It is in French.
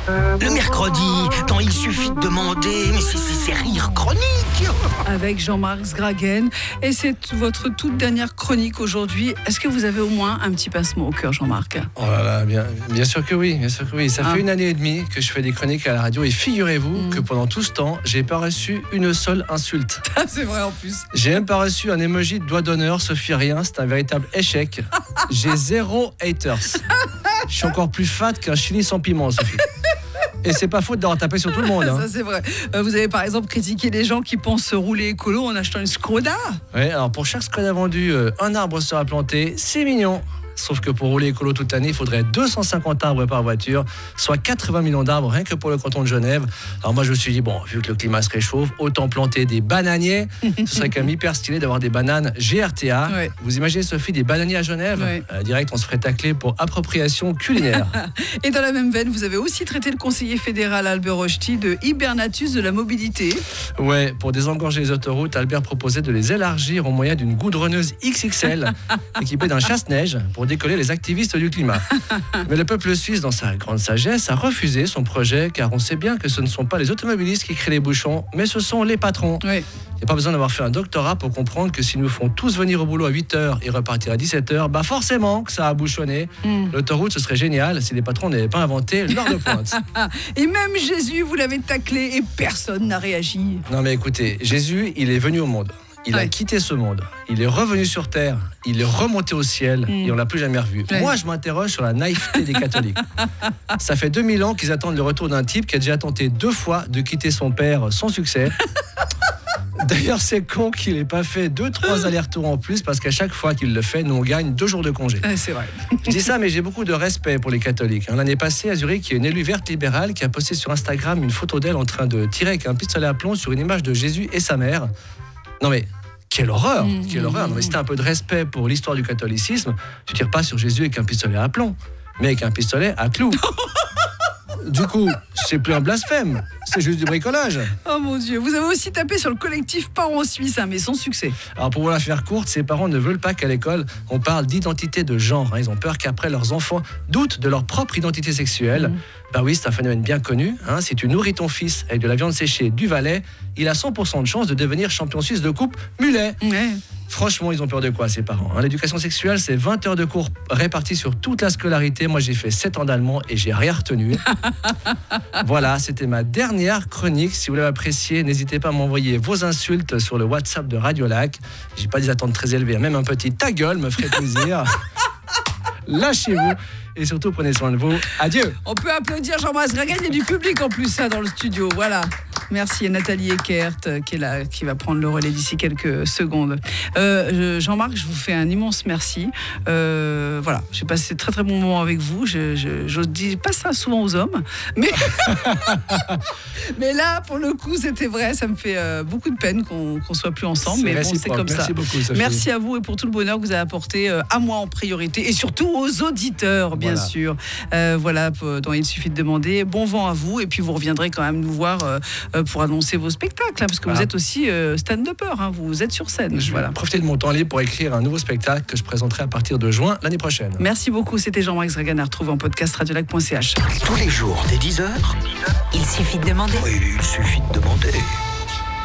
Le mercredi, quand il suffit de demander, mais c'est rire chronique. Avec Jean-Marc Sgragen. Et c'est votre toute dernière chronique aujourd'hui. Est-ce que vous avez au moins un petit pincement au cœur, Jean-Marc ? Oh là là, bien sûr que oui, bien sûr que oui. Ça fait 1 année et demie que je fais des chroniques à la radio et figurez-vous que pendant tout ce temps, j'ai pas reçu une seule insulte. C'est vrai en plus. J'ai même pas reçu un emoji de doigt d'honneur, Sophie, rien, c'est un véritable échec. J'ai 0 haters. Je suis encore plus fat qu'un chili sans piment, Sophie. Et c'est pas faute d'avoir tapé sur tout le monde. Ça c'est vrai. Vous avez par exemple critiqué les gens qui pensent rouler écolo en achetant une Skoda. Oui, alors pour chaque Skoda vendu, un arbre sera planté, c'est mignon. Sauf que pour rouler écolo toute l'année, il faudrait 250 arbres par voiture, soit 80 millions d'arbres rien que pour le canton de Genève. Alors moi je me suis dit, bon, vu que le climat se réchauffe, autant planter des bananiers. Ce serait quand même hyper stylé d'avoir des bananes GRTA. Ouais. Vous imaginez, Sophie, des bananiers à Genève ? Ouais. Direct, on se ferait tacler pour appropriation culinaire. Et dans la même veine, vous avez aussi traité le conseiller fédéral Albert Rochety de hibernatus de la mobilité. Ouais, pour désengorger les autoroutes, Albert proposait de les élargir au moyen d'une goudronneuse XXL équipée d'un chasse-neige pour décoller les activistes du climat. Mais le peuple suisse, dans sa grande sagesse, a refusé son projet car on sait bien que ce ne sont pas les automobilistes qui créent les bouchons, mais ce sont les patrons. Oui. Il n'y a pas besoin d'avoir fait un doctorat pour comprendre que s'ils nous font tous venir au boulot à 8h et repartir à 17h, bah forcément que ça a bouchonné. L'autoroute, ce serait génial si les patrons n'avaient pas inventé l'heure de pointe. Et même Jésus, vous l'avez taclé et personne n'a réagi. Non mais écoutez, Jésus, il est venu au monde. Il a quitté ce monde, il est revenu sur terre, il est remonté au ciel et on l'a plus jamais revu. Ouais. Moi, je m'interroge sur la naïveté des catholiques. Ça fait 2000 ans qu'ils attendent le retour d'un type qui a déjà tenté 2 fois de quitter son père sans succès. D'ailleurs, c'est con qu'il n'ait pas fait 2-3 allers-retours en plus parce qu'à chaque fois qu'il le fait, nous on gagne 2 jours de congé. C'est vrai. Je dis ça, mais j'ai beaucoup de respect pour les catholiques. L'année passée, à Zurich, il y a une élue verte libérale qui a posté sur Instagram une photo d'elle en train de tirer avec un pistolet à plomb sur une image de Jésus et sa mère. Non mais, quelle horreur, quelle horreur. Non mais si t'as un peu de respect pour l'histoire du catholicisme, tu tires pas sur Jésus avec un pistolet à plomb, mais avec un pistolet à clous. Du coup, c'est plus un blasphème, c'est juste du bricolage. Oh mon Dieu, vous avez aussi tapé sur le collectif Parents Suisses, mais sans succès. Alors pour vous la faire courte, ces parents ne veulent pas qu'à l'école, on parle d'identité de genre. Ils ont peur qu'après leurs enfants doutent de leur propre identité sexuelle. Bah oui, c'est un phénomène bien connu. Si tu nourris ton fils avec de la viande séchée du Valais, il a 100% de chance de devenir champion suisse de coupe mulet. Ouais. Franchement, ils ont peur de quoi, ces parents ? L'éducation sexuelle, c'est 20 heures de cours réparties sur toute la scolarité. Moi, j'ai fait 7 ans d'allemand et j'ai rien retenu. Voilà, c'était ma dernière chronique. Si vous l'avez appréciée, n'hésitez pas à m'envoyer vos insultes sur le WhatsApp de Radio Lac. J'ai pas des attentes très élevées, même un petit ta gueule me ferait plaisir. Lâchez-vous et surtout prenez soin de vous. Adieu. On peut applaudir Jean-Marc Sgragen, il y a du public en plus dans le studio. Voilà. Merci à Nathalie Eckert qui est là, qui va prendre le relais d'ici quelques secondes. Jean-Marc, je vous fais un immense merci. Voilà, j'ai passé très très bon moment avec vous. Je dis pas ça souvent aux hommes, mais mais là pour le coup c'était vrai. Ça me fait beaucoup de peine qu'on soit plus ensemble, mais bon, c'est comme Merci ça. beaucoup, Sophie. Merci à vous et pour tout le bonheur que vous avez apporté à moi en priorité et surtout aux auditeurs, bien sûr. Voilà, dont il suffit de demander. Bon vent à vous et puis vous reviendrez quand même nous voir pour annoncer vos spectacles, parce que vous êtes aussi stand-upper, vous êtes sur scène. Je vais profiter de mon temps libre pour écrire un nouveau spectacle que je présenterai à partir de juin l'année prochaine. Merci beaucoup, c'était Jean-Marc Sgragen à retrouver en podcast radiolac.ch. Tous les jours, dès 10h, Il suffit de demander. oui, il suffit de demander.